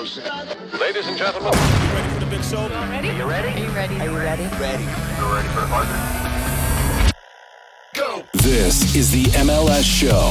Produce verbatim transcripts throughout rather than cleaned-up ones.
Ladies and gentlemen, you ready for the big show? Ready? Are you ready? Are you ready? Are you ready? ready. You're ready for the buzzer? Go! This is the M L S Show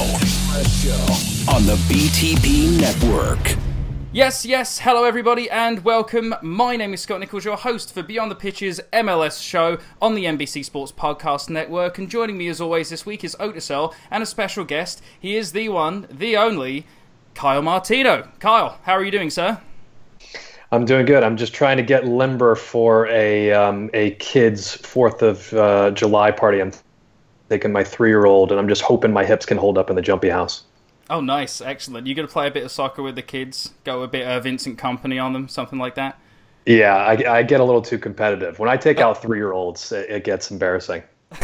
on the B T P Network. Yes, yes, hello everybody and welcome. My name is Scott Nichols, your host for Beyond the Pitches M L S show on the N B C Sports Podcast Network. And joining me as always this week is Otis L and a special guest. He is the one, the only, Kyle Martino. Kyle, how are you doing, sir? I'm doing good. I'm just trying to get limber for a um, a kid's fourth of uh, July party. I'm taking my three-year-old, and I'm just hoping my hips can hold up in the jumpy house. Oh, nice. Excellent. You going to play a bit of soccer with the kids? Go a bit of Vincent Kompany on them? Something like that? Yeah, I, I get a little too competitive. When I take out three-year-olds, it, it gets embarrassing.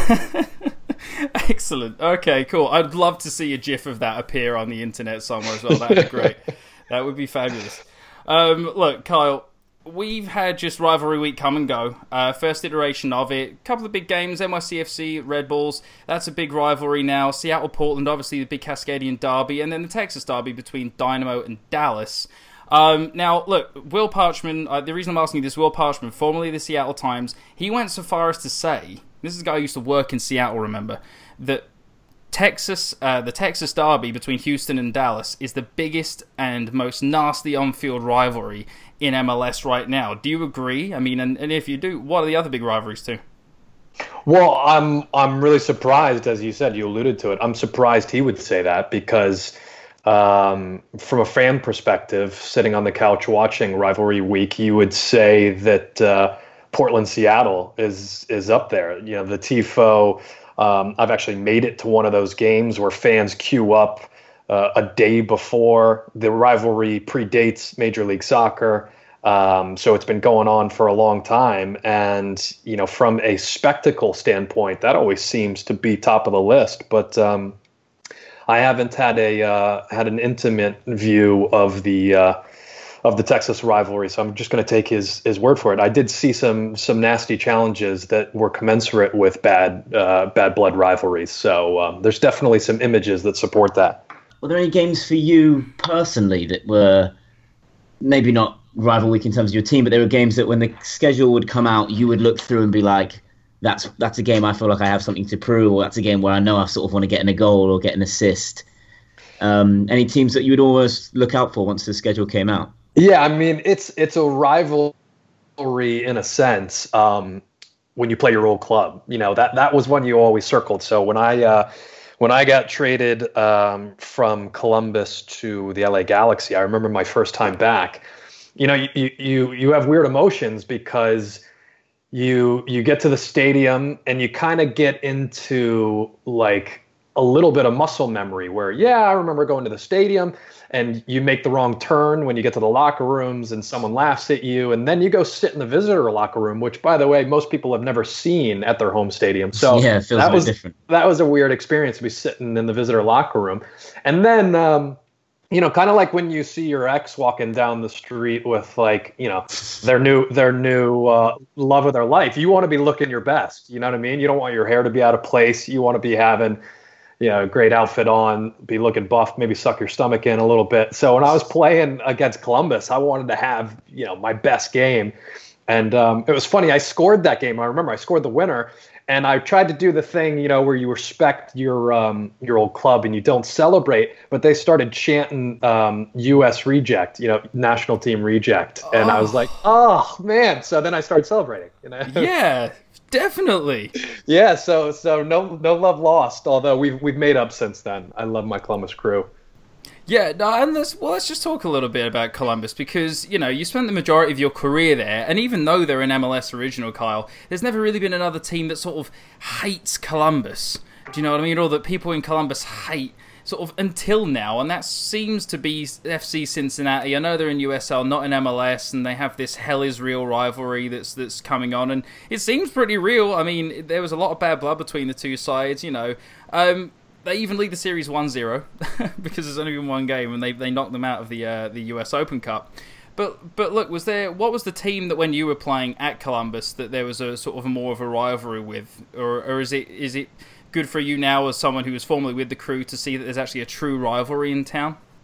Excellent. Okay, cool. I'd love to see a GIF of that appear on the internet somewhere as well. That'd be great. That would be fabulous. Um, look, Kyle, we've had just rivalry week come and go. Uh, first iteration of it. Couple of big games, N Y C F C, Red Bulls. That's a big rivalry now. Seattle, Portland, obviously the big Cascadian derby. And then the Texas derby between Dynamo and Dallas. Um, now, look, Will Parchman, uh, the reason I'm asking you this, Will Parchman, formerly the Seattle Times, he went so far as to say, this is a guy who used to work in Seattle, remember, that Texas, uh, the Texas derby between Houston and Dallas is the biggest and most nasty on-field rivalry in M L S right now. Do you agree? I mean, and, and if you do, what are the other big rivalries too? Well, I'm I'm really surprised, as you said, you alluded to it. I'm surprised he would say that because um, from a fan perspective, sitting on the couch watching rivalry week, you would say that uh, Portland-Seattle is is up there. You know, the Tifo. Um, I've actually made it to one of those games where fans queue up uh, a day before. The rivalry predates Major League Soccer, um, so it's been going on for a long time. And, you know, from a spectacle standpoint, that always seems to be top of the list. But um, I haven't had a uh, had an intimate view of the uh, of the Texas rivalry, so I'm just going to take his his word for it. I did see some some nasty challenges that were commensurate with bad uh, bad blood rivalries. So um, there's definitely some images that support that. Were there any games for you personally that were maybe not rival week in terms of your team, but there were games that when the schedule would come out, you would look through and be like, that's that's a game I feel like I have something to prove, or that's a game where I know I sort of want to get in a goal or get an assist. Um, any teams that you would always look out for once the schedule came out? Yeah, I mean, it's it's a rivalry in a sense um, when you play your old club. You know, that that was one you always circled. So when I uh, when I got traded um, from Columbus to the L A Galaxy, I remember my first time back. You know, you you you have weird emotions because you you get to the stadium and you kind of get into like a little bit of muscle memory where, yeah, I remember going to the stadium and you make the wrong turn when you get to the locker rooms and someone laughs at you. And then you go sit in the visitor locker room, which, by the way, most people have never seen at their home stadium. So yeah, it feels that a bit was different. That was a weird experience to be sitting in the visitor locker room. And then, um, you know, kind of like when you see your ex walking down the street with like, you know, their new their new uh, love of their life. You want to be looking your best. You know what I mean? You don't want your hair to be out of place. You want to be having, you know, great outfit on, be looking buff, maybe suck your stomach in a little bit. So when I was playing against Columbus, I wanted to have, you know, my best game. And um, it was funny. I scored that game. I remember I scored the winner. And I tried to do the thing, you know, where you respect your um, your old club and you don't celebrate. But they started chanting um, U S reject, you know, national team reject. And oh. I was like, oh, man. So then I started celebrating. You know? Yeah. Definitely. Yeah, so so no no love lost, although we've we've made up since then. I love my Columbus Crew. Yeah, no, and let's, well, let's just talk a little bit about Columbus because, you know, you spent the majority of your career there, and even though they're an M L S original, Kyle, there's never really been another team that sort of hates Columbus. Do you know what I mean? Or that people in Columbus hate sort of until now, and that seems to be F C Cincinnati. I know they're in U S L, not in M L S, and they have this hell is real rivalry that's that's coming on, and it seems pretty real. I mean, there was a lot of bad blood between the two sides, you know. Um, they even lead the series one zero because there's only been one game, and they they knocked them out of the uh, the U S Open Cup. But but look, was there what was the team that when you were playing at Columbus that there was a sort of more of a rivalry with, or or is it is it good for you now as someone who was formerly with the Crew to see that there's actually a true rivalry in town?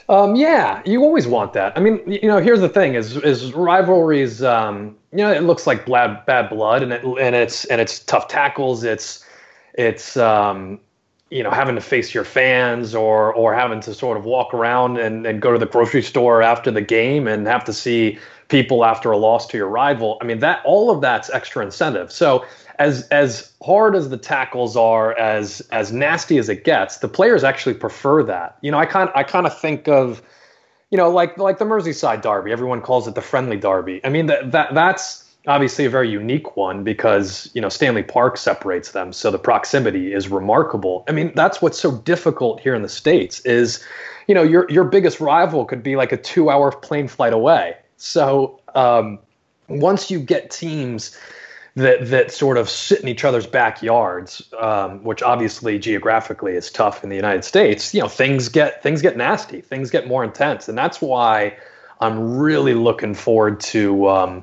Um, yeah, you always want that. I mean, you know, here's the thing: is is rivalries. Um, you know, it looks like bad bad blood, and it and it's and it's tough tackles. It's it's um, you know, having to face your fans, or or having to sort of walk around and, and go to the grocery store after the game and have to see people after a loss to your rival. I mean, that all of that's extra incentive. So as as hard as the tackles are, as as nasty as it gets, the players actually prefer that. You know, I kind I kind of think of, you know, like like the Merseyside derby. Everyone calls it the friendly derby. I mean, that that that's obviously a very unique one because, you know, Stanley Park separates them, so the proximity is remarkable. I mean, that's what's so difficult here in the States is, you know, your your biggest rival could be like a two-hour plane flight away. So um, once you get teams that that sort of sit in each other's backyards, um, which obviously geographically is tough in the United States, you know, things get things get nasty, things get more intense, and that's why I'm really looking forward to um,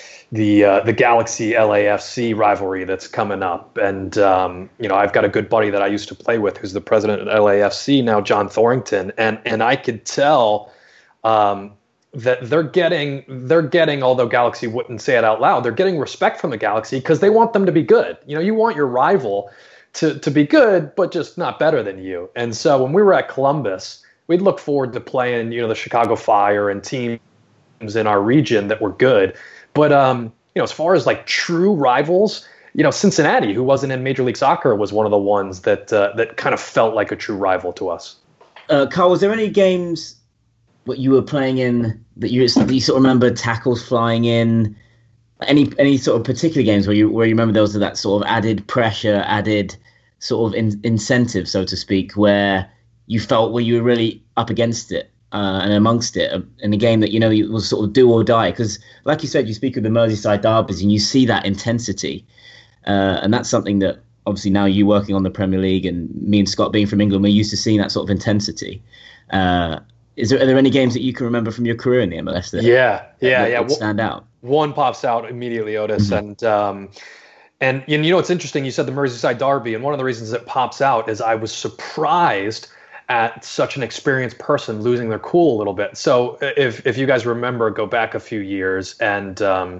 the uh, the Galaxy L A F C rivalry that's coming up. And um, you know, I've got a good buddy that I used to play with, who's the president at L A F C now, John Thorrington, and and I could tell. Um, that they're getting, they're getting, although Galaxy wouldn't say it out loud, they're getting respect from the Galaxy because they want them to be good. You know, you want your rival to to be good, but just not better than you. And so when we were at Columbus, we'd look forward to playing, you know, the Chicago Fire and teams in our region that were good. But, um, you know, as far as like true rivals, you know, Cincinnati, who wasn't in Major League Soccer, was one of the ones that uh, that kind of felt like a true rival to us. Uh, Carl, was there any games what you were playing in that you, that you sort of remember tackles flying in? Any any sort of particular games where you where you remember there was that sort of added pressure, added sort of in, incentive, so to speak, where you felt where you were really up against it uh, and amongst it uh, in a game that, you know, it was sort of do or die? Because like you said, you speak of the Merseyside derbies and you see that intensity, uh, and that's something that obviously now you working on the Premier League and me and Scott being from England, we're used to seeing that sort of intensity. Uh, Is there, are there any games that you can remember from your career in the M L S that, yeah, yeah, that, yeah. that stand out? One pops out immediately, Otis, mm-hmm. and um, and you know it's interesting. You said the Merseyside derby, and one of the reasons it pops out is I was surprised at such an experienced person losing their cool a little bit. So if if you guys remember, go back a few years, and um,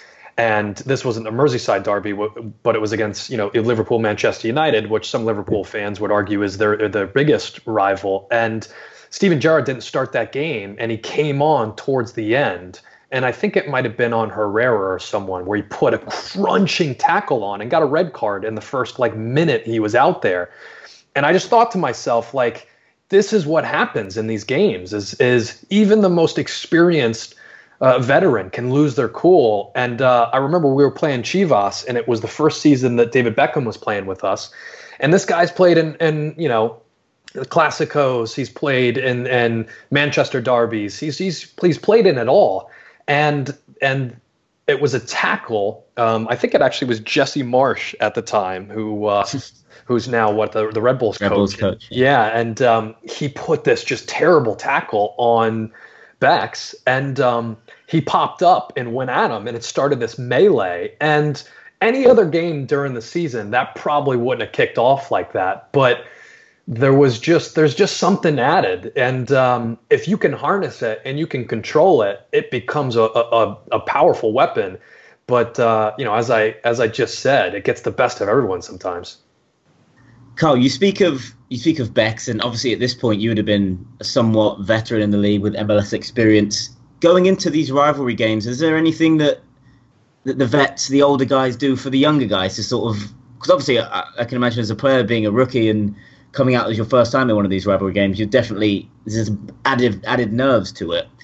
and this wasn't a Merseyside derby, but it was against, you know, Liverpool, Manchester United, which some Liverpool fans would argue is their their biggest rival. And Steven Gerrard didn't start that game, and he came on towards the end. And I think it might have been on Herrera or someone where he put a crunching tackle on and got a red card in the first like minute he was out there. And I just thought to myself, like, this is what happens in these games is, is even the most experienced uh, veteran can lose their cool. And uh, I remember we were playing Chivas, and it was the first season that David Beckham was playing with us. And this guy's played in, in you know, the Classicos, he's played in, in Manchester derbies. He's, he's he's played in it all, and and it was a tackle. Um, I think it actually was Jesse Marsh at the time, who uh, who's now what the the Red Bulls Red coach. Bulls coach. Yeah, and um, he put this just terrible tackle on Bex, and um, he popped up and went at him, and it started this melee. And any other game during the season, that probably wouldn't have kicked off like that, but there was just there's just something added, and um, if you can harness it and you can control it, it becomes a a, a powerful weapon. But uh, you know, as I as I just said, it gets the best of everyone sometimes. Carl, you speak of you speak of Bex, and obviously at this point you would have been a somewhat veteran in the league with M L S experience. Going into these rivalry games, is there anything that that the vets, the older guys, do for the younger guys to sort of? Because obviously, I, I can imagine as a player being a rookie and coming out as your first time in one of these rivalry games, you definitely there's added added nerves to it.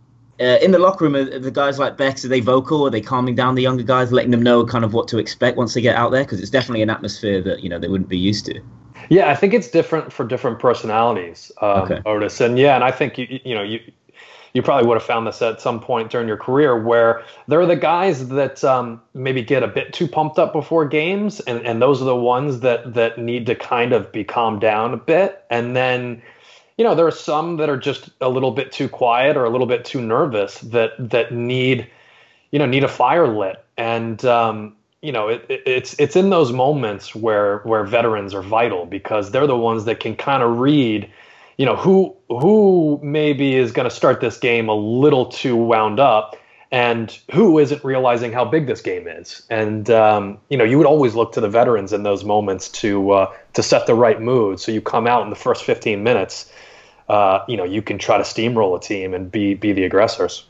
Uh, in the locker room, are the guys like Bex, are they vocal? Are they calming down the younger guys, letting them know kind of what to expect once they get out there? Because it's definitely an atmosphere that, you know, they wouldn't be used to. Yeah, I think it's different for different personalities, um, okay. Otis. And yeah, and I think you you know you you probably would have found this at some point during your career where there are the guys that um, maybe get a bit too pumped up before games, and, and those are the ones that that need to kind of be calmed down a bit. And then, you know, there are some that are just a little bit too quiet or a little bit too nervous that that need, you know, need a fire lit. And um, you know, it, it, it's it's in those moments where where veterans are vital, because they're the ones that can kind of read, you know, who who maybe is going to start this game a little too wound up, and who isn't realizing how big this game is. And um, you know, you would always look to the veterans in those moments to uh, to set the right mood. So you come out in the first fifteen minutes, uh, you know, you can try to steamroll a team and be be the aggressors.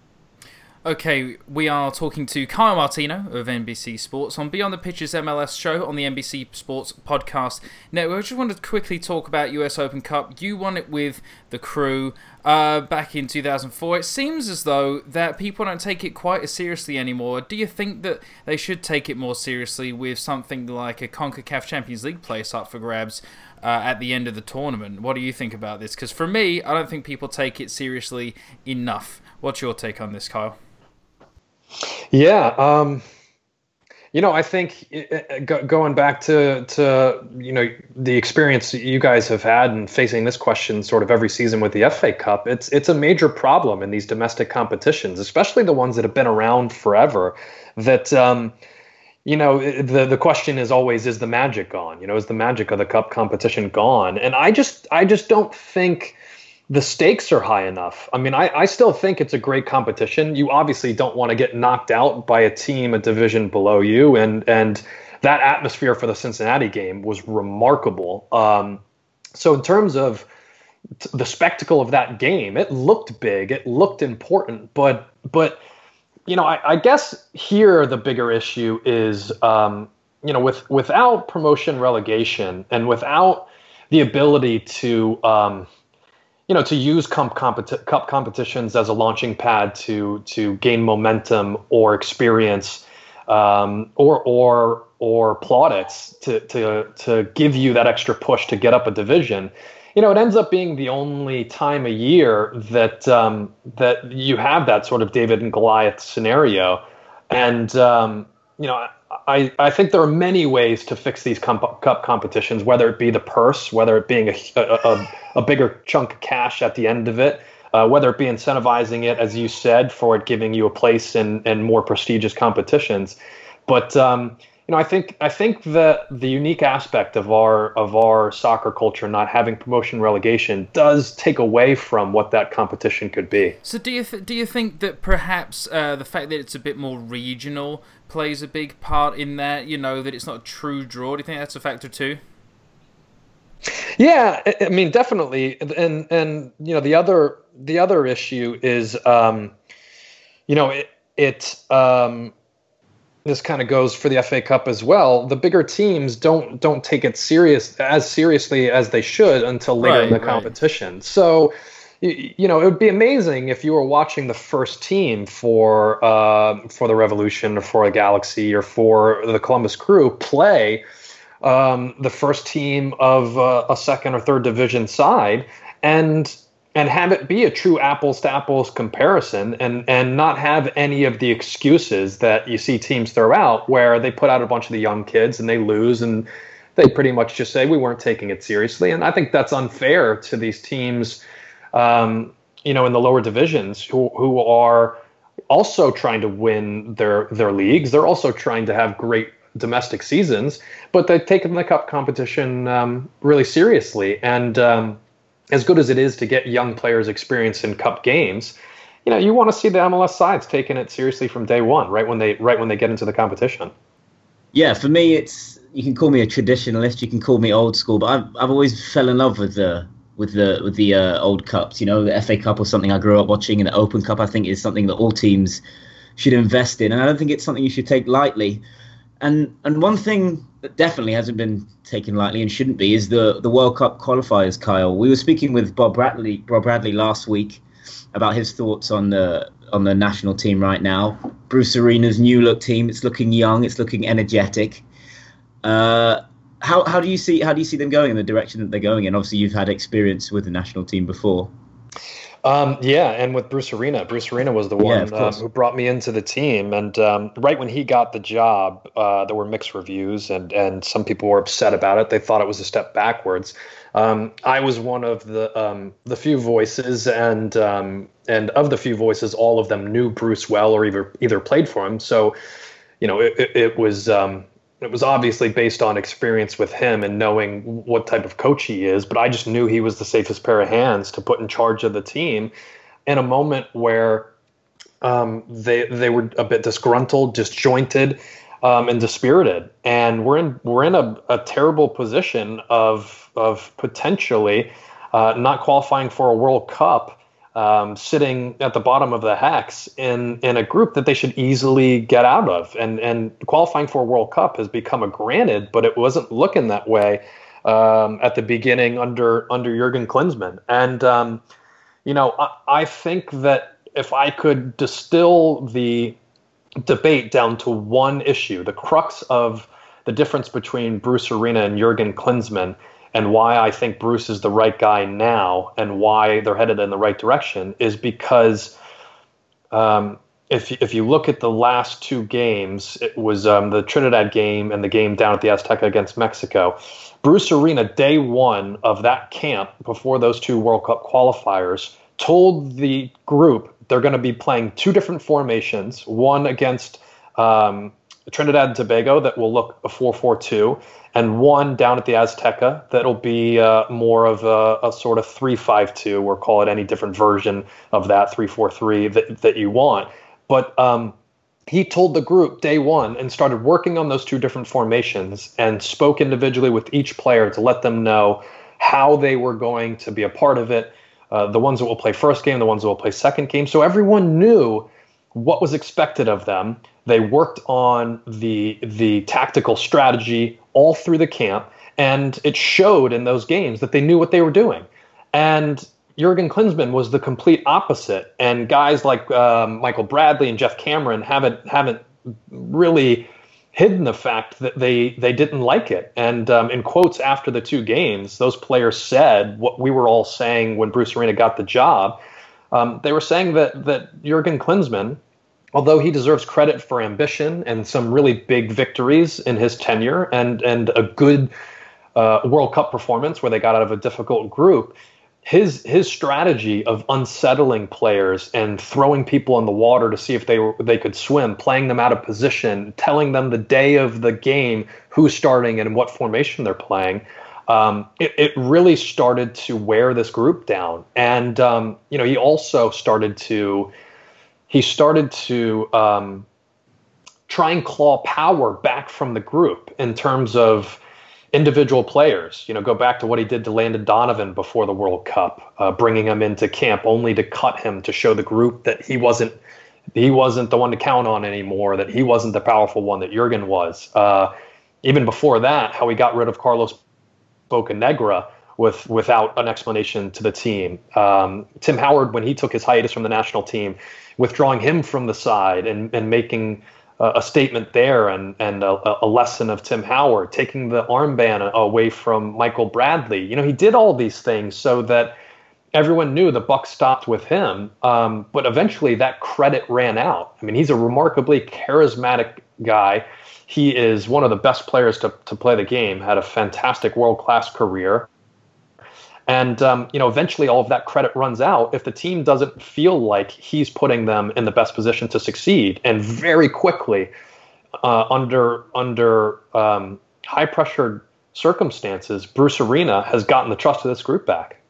Okay, we are talking to Kyle Martino of N B C Sports on Beyond the Pitches M L S show on the N B C Sports Podcast Network. I just wanted to quickly talk about U S Open Cup. You won it with the Crew uh, back in two thousand four. It seems as though that people don't take it quite as seriously anymore. Do you think that they should take it more seriously with something like a CONCACAF Champions League place up for grabs uh, at the end of the tournament? What do you think about this? Because for me, I don't think people take it seriously enough. What's your take on this, Kyle? Yeah, um, you know, I think it, go, going back to to you know the experience you guys have had and facing this question sort of every season with the F A Cup, it's it's a major problem in these domestic competitions, especially the ones that have been around forever. That um, you know, the the question is always, is the magic gone? You know, is the magic of the cup competition gone? And I just I just don't think the stakes are high enough. I mean, I, I still think it's a great competition. You obviously don't want to get knocked out by a team a division below you. And and that atmosphere for the Cincinnati game was remarkable. Um, so in terms of t- the spectacle of that game, it looked big. It looked important. But, but you know, I, I guess here the bigger issue is, um, you know, with without promotion relegation and without the ability to um, – you know, to use comp competi- cup competitions as a launching pad to to gain momentum or experience, um, or or or plaudits to to to give you that extra push to get up a division. You know, it ends up being the only time a year that um, that you have that sort of David and Goliath scenario, and um, you know. I, I think there are many ways to fix these comp- cup competitions, whether it be the purse, whether it being a, a, a bigger chunk of cash at the end of it, uh, whether it be incentivizing it, as you said, for it giving you a place in, in more prestigious competitions. But um, you know, I think I think that the unique aspect of our of our soccer culture not having promotion relegation does take away from what that competition could be. So do you th- do you think that perhaps uh, the fact that it's a bit more regional plays a big part in that? You know, that it's not a true draw. Do you think that's a factor too? Yeah, I mean, definitely. And and you know, the other the other issue is, um, you know, it it. Um, This kind of goes for the F A Cup as well. The bigger teams don't don't take it serious as seriously as they should until later right, in the right. competition. So, you, you know, it would be amazing if you were watching the first team for uh, for the Revolution or for a Galaxy or for the Columbus Crew play um, the first team of uh, a second or third division side, and and have it be a true apples to apples comparison, and, and not have any of the excuses that you see teams throw out where they put out a bunch of the young kids and they lose and they pretty much just say we weren't taking it seriously. And I think that's unfair to these teams, um, you know, in the lower divisions who, who are also trying to win their, their leagues. They're also trying to have great domestic seasons, but they've taken the cup competition um, really seriously. And, um, as good as it is to get young players experience in cup games, you know, you want to see the M L S sides taking it seriously from day one, right when they right when they get into the competition. Yeah, for me, it's you can call me a traditionalist, you can call me old school, but I've I've always fell in love with the with the with the uh, old cups. You know, the F A Cup was something I grew up watching, and the Open Cup I think is something that all teams should invest in, and I don't think it's something you should take lightly. And and one thing that definitely hasn't been taken lightly and shouldn't be is the, the World Cup qualifiers, Kyle. We were speaking with Bob Bradley Bob Bradley last week about his thoughts on the on the national team right now. Bruce Arena's new look team. It's looking young. It's looking energetic. Uh, how how do you see how do you see them going in the direction that they're going in? Obviously, you've had experience with the national team before. Um, yeah, and with Bruce Arena. Bruce Arena was the one yeah, um, who brought me into the team. And um, right when he got the job, uh, there were mixed reviews, and, and some people were upset about it. They thought it was a step backwards. Um, I was one of the um, the few voices, and um, and of the few voices, all of them knew Bruce well or either either played for him. So, you know, it, it, it was um, it was obviously based on experience with him and knowing what type of coach he is, but I just knew he was the safest pair of hands to put in charge of the team in a moment where um, they they were a bit disgruntled, disjointed, um, and dispirited. And we're in we're in a, a terrible position of of potentially uh, not qualifying for a World Cup. Um, sitting at the bottom of the hex in, in a group that they should easily get out of. And and qualifying for a World Cup has become a granted, but it wasn't looking that way um, at the beginning under under Jurgen Klinsmann. And, um, you know, I, I think that if I could distill the debate down to one issue, the crux of the difference between Bruce Arena and Jurgen Klinsmann, and why I think Bruce is the right guy now and why they're headed in the right direction is because um, if, if you look at the last two games, it was um, the Trinidad game and the game down at the Azteca against Mexico. Bruce Arena, day one of that camp before those two World Cup qualifiers, told the group they're going to be playing two different formations, one against um, Trinidad and Tobago that will look a four four two, and one down at the Azteca that'll be uh, more of a, a sort of three five two, or call it any different version of that, three four three that, that you want. But um, he told the group day one and started working on those two different formations and spoke individually with each player to let them know how they were going to be a part of it, uh, the ones that will play first game, the ones that will play second game. So everyone knew what was expected of them. They worked on the the tactical strategy all through the camp, and it showed in those games that they knew what they were doing. And Jurgen Klinsmann was the complete opposite. And guys like um, Michael Bradley and Jeff Cameron haven't haven't really hidden the fact that they they didn't like it. And um, in quotes after the two games, those players said what we were all saying when Bruce Arena got the job. Um, they were saying that that Jurgen Klinsmann, although he deserves credit for ambition and some really big victories in his tenure and and a good uh, World Cup performance where they got out of a difficult group, his his strategy of unsettling players and throwing people in the water to see if they were, they could swim, playing them out of position, telling them the day of the game who's starting and what formation they're playing, um, it, it really started to wear this group down. And um, you know, he also started to he started to um, try and claw power back from the group in terms of individual players. You know, go back to what he did to Landon Donovan before the World Cup, uh, bringing him into camp only to cut him to show the group that he wasn't he wasn't the one to count on anymore, that he wasn't the powerful one that Jurgen was. Uh, even before that, how he got rid of Carlos Bocanegra with without an explanation to the team. Um, Tim Howard, when he took his hiatus from the national team, withdrawing him from the side and, and making uh, a statement there and, and a, a lesson of Tim Howard, taking the armband away from Michael Bradley. You know, he did all these things so that everyone knew the buck stopped with him. Um, but eventually that credit ran out. I mean, he's a remarkably charismatic guy. He is one of the best players to, to play the game, had a fantastic world-class career. And, um, you know, eventually all of that credit runs out if the team doesn't feel like he's putting them in the best position to succeed. And very quickly, uh, under under um, high-pressured circumstances, Bruce Arena has gotten the trust of this group back.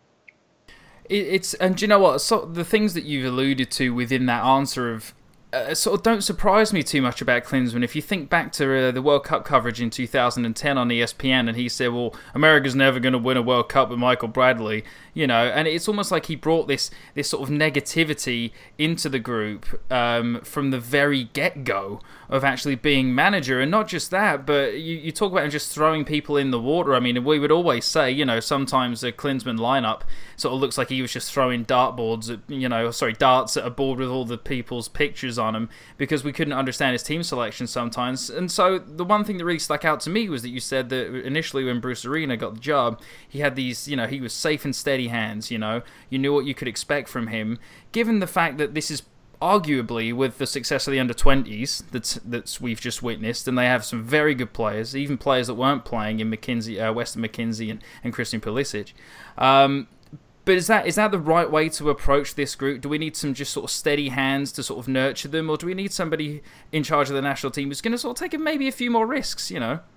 It's and do you know what? So the things that you've alluded to within that answer of Uh, sort of don't surprise me too much about Klinsmann. If you think back to uh, the World Cup coverage in two thousand ten on E S P N, and he said, well, America's never going to win a World Cup with Michael Bradley, you know, and it's almost like he brought this this sort of negativity into the group um, from the very get-go of actually being manager. And not just that, but you, you talk about him just throwing people in the water. I mean, we would always say, you know, sometimes the Klinsmann lineup sort of looks like he was just throwing dartboards at, you know, sorry, darts at a board with all the people's pictures on him, because we couldn't understand his team selection sometimes. And so the one thing that really stuck out to me was that you said that initially when Bruce Arena got the job, he had these, you know, he was safe and steady hands, you know, you knew what you could expect from him. Given the fact that this is arguably, with the success of the under twenties that's that's we've just witnessed, and they have some very good players, even players that weren't playing in McKenzie, uh, Weston McKenzie and, and Christian Pulisic. Um, But is that is that the right way to approach this group? Do we need some just sort of steady hands to sort of nurture them, or do we need somebody in charge of the national team who's going to sort of take maybe a few more risks, you know?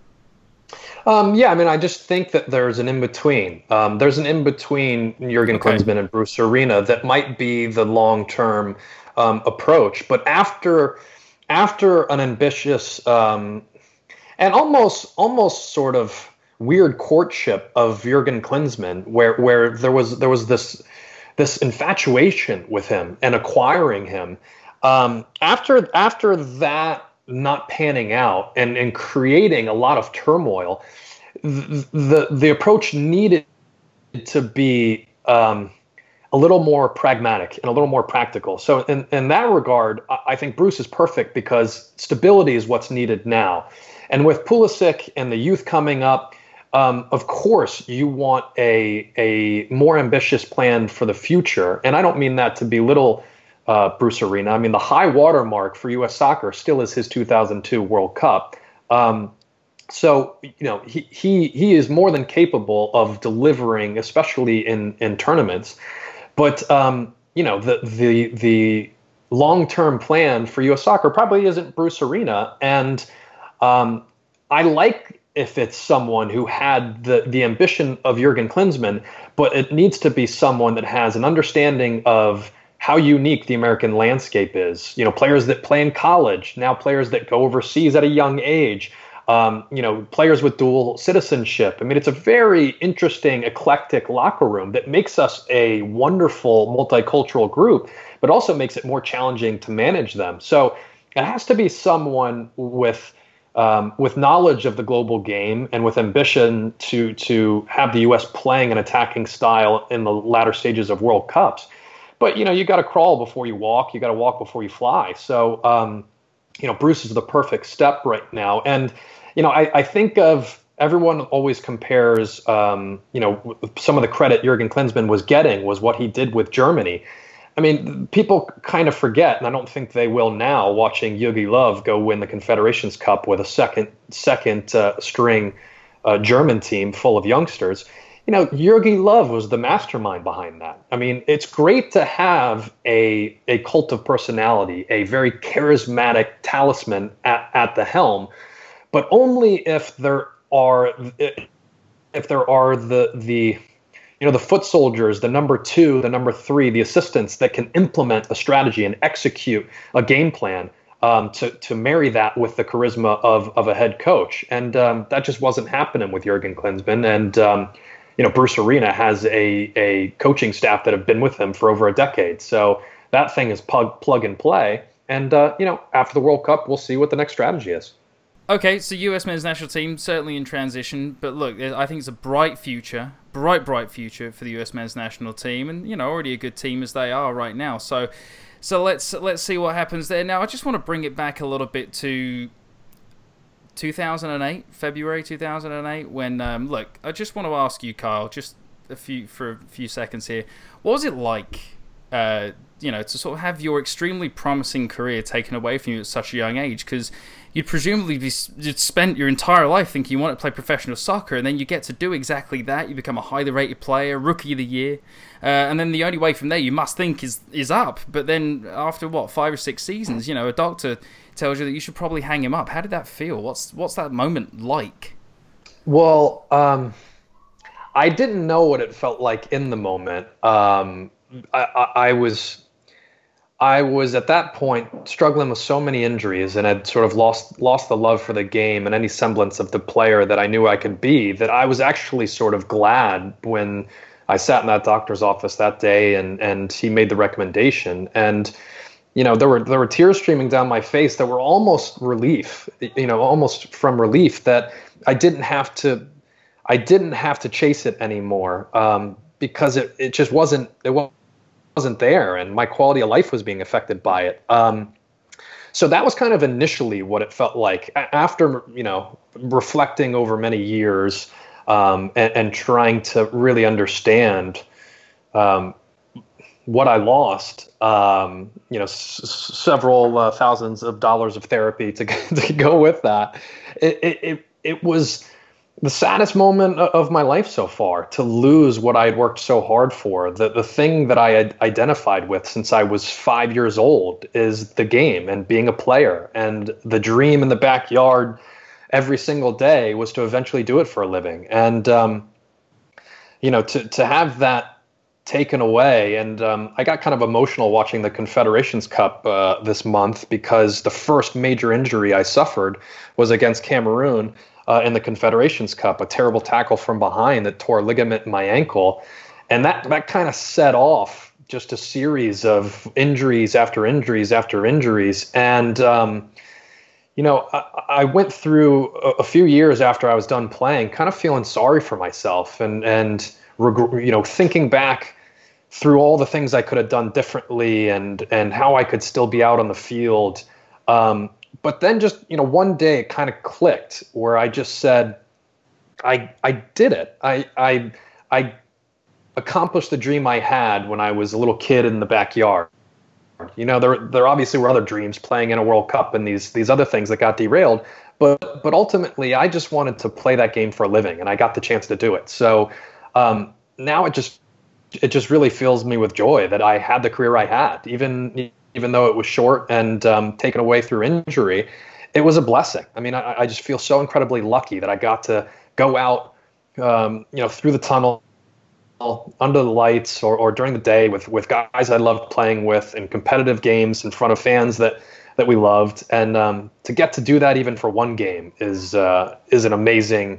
Um, yeah, I mean, I just think that there's an in-between. Um, there's an in-between Jurgen Okay. Klinsmann and Bruce Arena that might be the long-term um, approach. But after after an ambitious um, and almost almost sort of weird courtship of Jurgen Klinsmann, where where there was there was this this infatuation with him and acquiring him. Um, after after that not panning out and, and creating a lot of turmoil, the the, the approach needed to be um, a little more pragmatic and a little more practical. So in, in that regard, I think Bruce is perfect because stability is what's needed now. And with Pulisic and the youth coming up, um, of course, you want a a more ambitious plan for the future. And I don't mean that to belittle uh, Bruce Arena. I mean, the high watermark for U S soccer still is his two thousand two World Cup. Um, so, you know, he, he he is more than capable of delivering, especially in, in tournaments. But, um, you know, the the the long-term plan for U S soccer probably isn't Bruce Arena. And um, I like if it's someone who had the, the ambition of Jurgen Klinsmann, but it needs to be someone that has an understanding of how unique the American landscape is. You know, players that play in college, now players that go overseas at a young age, um, you know, players with dual citizenship. I mean, it's a very interesting, eclectic locker room that makes us a wonderful multicultural group, but also makes it more challenging to manage them. So it has to be someone with Um, with knowledge of the global game and with ambition to to have the U S playing an attacking style in the latter stages of World Cups. But, you know, you got to crawl before you walk. You got to walk before you fly. So, um, you know, Bruce is the perfect step right now. And, you know, I, I think of everyone always compares, um, you know, some of the credit Jurgen Klinsmann was getting was what he did with Germany. I mean, people kind of forget, and I don't think they will now, watching Jogi Löw go win the Confederations Cup with a second second uh, string uh, German team full of youngsters. You know, Jogi Löw was the mastermind behind that. I mean, it's great to have a a cult of personality, a very charismatic talisman at, at the helm, but only if there are if there are the the you know, the foot soldiers, the number two, the number three, the assistants that can implement a strategy and execute a game plan um, to to marry that with the charisma of of a head coach. And um, that just wasn't happening with Jurgen Klinsmann. And, um, you know, Bruce Arena has a, a coaching staff that have been with him for over a decade. So that thing is plug, plug and play. And, uh, you know, after the World Cup, we'll see what the next strategy is. Okay, so U S men's national team, certainly in transition, but look, I think it's a bright future, bright, bright future for the U S men's national team, and, you know, already a good team as they are right now. So so let's let's see what happens there. Now, I just want to bring it back a little bit to two thousand eight, February two thousand eight, when, um, look, I just want to ask you, Kyle, just a few for a few seconds here, what was it like, uh, you know, to sort of have your extremely promising career taken away from you at such a young age? Because you'd presumably be, you'd spent your entire life thinking you want to play professional soccer, and then you get to do exactly that. You become a highly rated player, rookie of the year, uh, and then the only way from there you must think is is up. But then after what, five or six seasons, you know, a doctor tells you that you should probably hang him up. How did that feel? What's what's that moment like? Well, um, I didn't know what it felt like in the moment. Um, I, I, I was. I was at that point struggling with so many injuries and had sort of lost lost the love for the game and any semblance of the player that I knew I could be, that I was actually sort of glad when I sat in that doctor's office that day and and he made the recommendation. And, you know, there were there were tears streaming down my face that were almost relief, you know, almost from relief that I didn't have to I didn't have to chase it anymore, um, because it, it just wasn't it wasn't wasn't there, and my quality of life was being affected by it. Um, so that was kind of initially what it felt like. After, you know, reflecting over many years um, and, and trying to really understand um, what I lost, um, you know, s- several uh, thousands of dollars of therapy to to go with that. It, it it it was the saddest moment of my life so far, to lose what I had worked so hard for. The the thing that I had identified with since I was five years old is the game and being a player. And the dream in the backyard every single day was to eventually do it for a living. And, um, you know, to, to have that taken away. And um, I got kind of emotional watching the Confederations Cup uh, this month, because the first major injury I suffered was against Cameroon uh, in the Confederations Cup, a terrible tackle from behind that tore a ligament in my ankle. And that, that kind of set off just a series of injuries after injuries after injuries. And, um, you know, I, I went through a, a few years after I was done playing, kind of feeling sorry for myself and, and reg- you know, thinking back through all the things I could have done differently and, and how I could still be out on the field. Um, but then just, you know, one day it kind of clicked where I just said, I I did it. I I I accomplished the dream I had when I was a little kid in the backyard. You know, there there obviously were other dreams, playing in a World Cup and these these other things that got derailed. But but ultimately, I just wanted to play that game for a living, and I got the chance to do it. So um, now it just it just really fills me with joy that I had the career I had, even even though it was short and um, taken away through injury. It was a blessing. I mean, I, I just feel so incredibly lucky that I got to go out, um, you know, through the tunnel, under the lights, or, or during the day with, with guys I loved playing with in competitive games in front of fans that, that we loved. And um, to get to do that even for one game is uh, is an amazing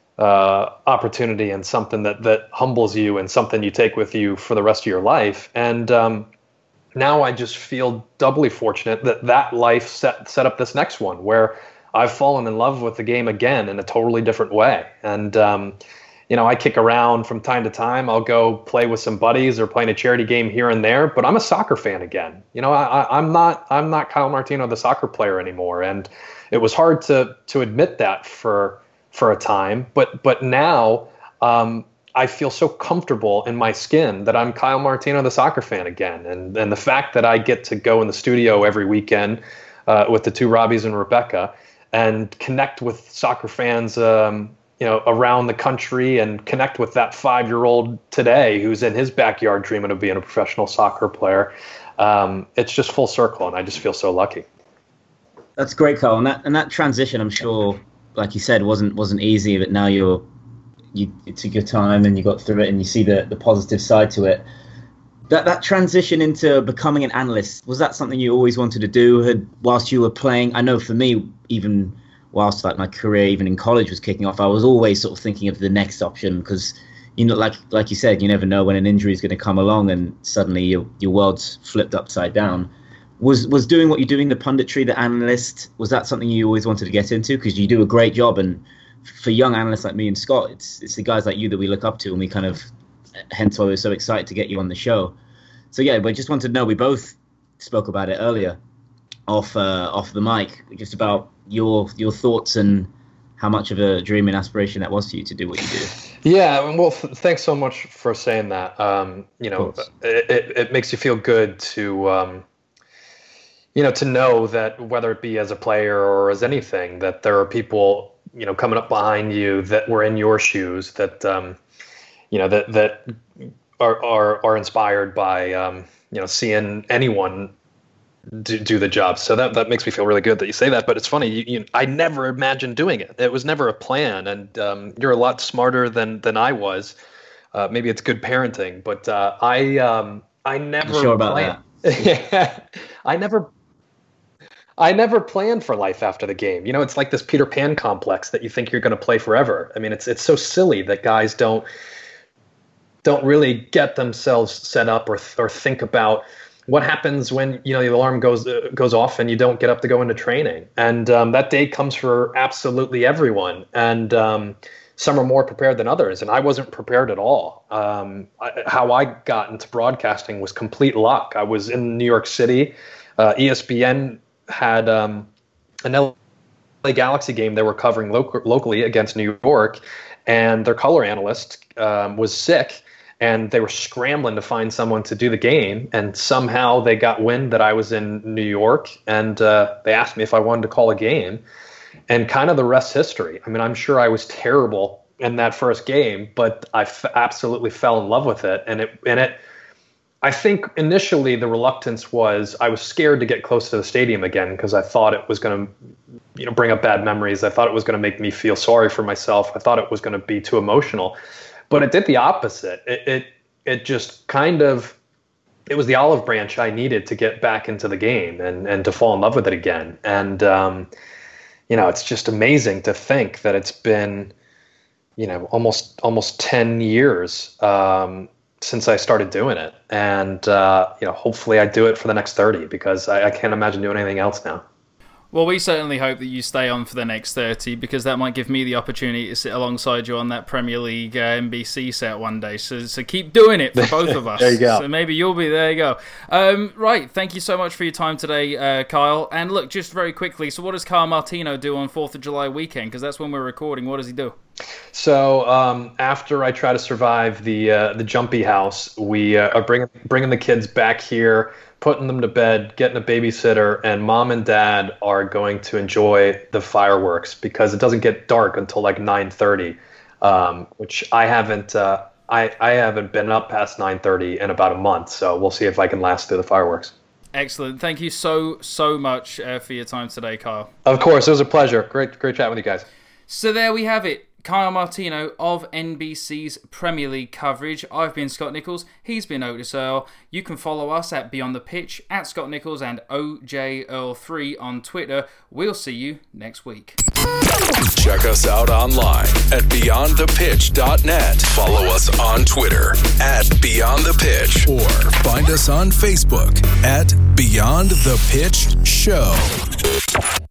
uh, opportunity, and something that, that humbles you and something you take with you for the rest of your life. And um, now I just feel doubly fortunate that that life set, set up this next one where I've fallen in love with the game again in a totally different way. And um, You know, I kick around from time to time. I'll go play with some buddies or play in a charity game here and there, but I'm a soccer fan again. You know, I, I'm not I'm not Kyle Martino, the soccer player anymore. And it was hard to to admit that for for a time. But but now um, I feel so comfortable in my skin that I'm Kyle Martino, the soccer fan again. And, and the fact that I get to go in the studio every weekend uh, with the two Robbies and Rebecca and connect with soccer fans um, you know, around the country, and connect with that five-year-old today who's in his backyard dreaming of being a professional soccer player. Um, it's just full circle, and I just feel so lucky. That's great, Carl. And that and that transition, I'm sure, like you said, wasn't wasn't easy. But now you're you it took your time and you got through it, and you see the, the positive side to it. That that transition into becoming an analyst, was that something you always wanted to do? Had whilst you were playing? I know for me, even whilst like my career, even in college, was kicking off, I was always sort of thinking of the next option, because, you know, like like you said, you never know when an injury is going to come along and suddenly your your world's flipped upside down. Was was doing what you're doing, the punditry, the analyst, was that something you always wanted to get into? Because you do a great job, and for young analysts like me and Scott, it's it's the guys like you that we look up to, and we kind of, hence why we're so excited to get you on the show. So yeah, we just wanted to know, we both spoke about it earlier off uh, off the mic, just about your your thoughts and how much of a dream and aspiration that was for you to do what you do. Yeah, well, th- thanks so much for saying that. Um, you know, it, it, it makes you feel good to, um, you know, to know that whether it be as a player or as anything, that there are people, you know, coming up behind you that were in your shoes, that, um, you know, that that are are, are inspired by, um, you know, seeing anyone Do, do the job. So that that makes me feel really good that you say that. But it's funny, you, you, I never imagined doing it. It was never a plan, and um, you're a lot smarter than than I was. Uh, maybe it's good parenting, but uh, I um, I never I'm sure about planned. that. I never I never planned for life after the game. You know, it's like this Peter Pan complex that you think you're going to play forever. I mean, it's it's so silly that guys don't don't really get themselves set up or or think about what happens when, you know, the alarm goes uh, goes off and you don't get up to go into training. And um, that day comes for absolutely everyone. And um, some are more prepared than others. And I wasn't prepared at all. Um, I, how I got into broadcasting was complete luck. I was in New York City. Uh, E S P N had um, an L A Galaxy game they were covering loc- locally against New York. And their color analyst um, was sick. And they were scrambling to find someone to do the game. And somehow they got wind that I was in New York. And uh, they asked me if I wanted to call a game. and kind of the rest history. I mean, I'm sure I was terrible in that first game, but I f- absolutely fell in love with it. And it, and it, I think initially the reluctance was I was scared to get close to the stadium again because I thought it was going to, you know, bring up bad memories. I thought it was going to make me feel sorry for myself. I thought it was going to be too emotional, but it did the opposite. It, it, it just kind of, it was the olive branch I needed to get back into the game and, and to fall in love with it again. And, um, you know, it's just amazing to think that it's been, you know, almost, almost ten years, um, since I started doing it. And, uh, you know, hopefully I do it for the next thirty because I, I can't imagine doing anything else now. Well, we certainly hope that you stay on for the next thirty because that might give me the opportunity to sit alongside you on that Premier League uh, N B C set one day. So, so keep doing it for both of us. There you go. So maybe you'll be there. You go. Um, right. Thank you so much for your time today, uh, Kyle. And look, just very quickly. So, what does Kyle Martino do on Fourth of July weekend? Because that's when we're recording. What does he do? So um, after I try to survive the uh, the jumpy house, we uh, are bringing bringing the kids back here, putting them to bed, getting a babysitter, and mom and dad are going to enjoy the fireworks because it doesn't get dark until like nine thirty, um, which I haven't uh, I I haven't been up past nine thirty in about a month. So we'll see if I can last through the fireworks. Excellent. Thank you so so much uh, for your time today, Kyle. Of course, it was a pleasure. Great great chatting with you guys. So there we have it. Kyle Martino of N B C's Premier League coverage. I've been Scott Nichols. He's been Otis Earl. You can follow us at Beyond the Pitch, at Scott Nichols and O J Earl three on Twitter. We'll see you next week. Check us out online at beyond the pitch dot net. Follow us on Twitter at Beyond the Pitch or find us on Facebook at Beyond the Pitch Show.